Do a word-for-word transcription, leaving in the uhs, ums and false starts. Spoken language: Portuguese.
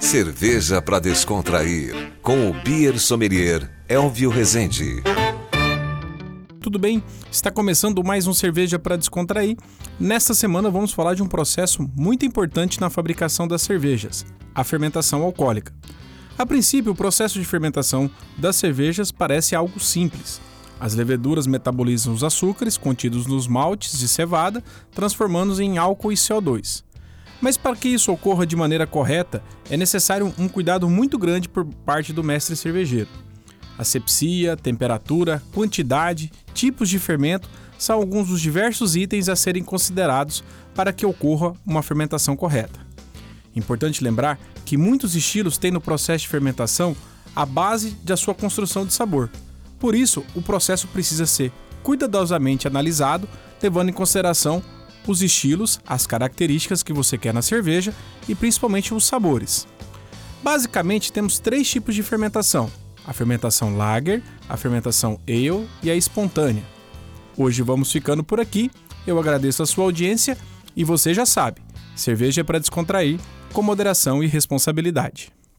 Cerveja para descontrair, com o Beer Sommelier Elvio Rezende. Tudo bem? Está começando mais um Cerveja para Descontrair. Nesta semana vamos falar de um processo muito importante na fabricação das cervejas, a fermentação alcoólica. A princípio, o processo de fermentação das cervejas parece algo simples. As leveduras metabolizam os açúcares contidos nos maltes de cevada, transformando-os em álcool e C O dois. Mas para que isso ocorra de maneira correta, é necessário um cuidado muito grande por parte do mestre cervejeiro. Asepsia, temperatura, quantidade, tipos de fermento são alguns dos diversos itens a serem considerados para que ocorra uma fermentação correta. Importante lembrar que muitos estilos têm no processo de fermentação a base da sua construção de sabor. Por isso, o processo precisa ser cuidadosamente analisado, levando em consideração os estilos, as características que você quer na cerveja e principalmente os sabores. Basicamente, temos três tipos de fermentação: a fermentação lager, a fermentação ale e a espontânea. Hoje vamos ficando por aqui, eu agradeço a sua audiência e você já sabe, cerveja é para descontrair, com moderação e responsabilidade.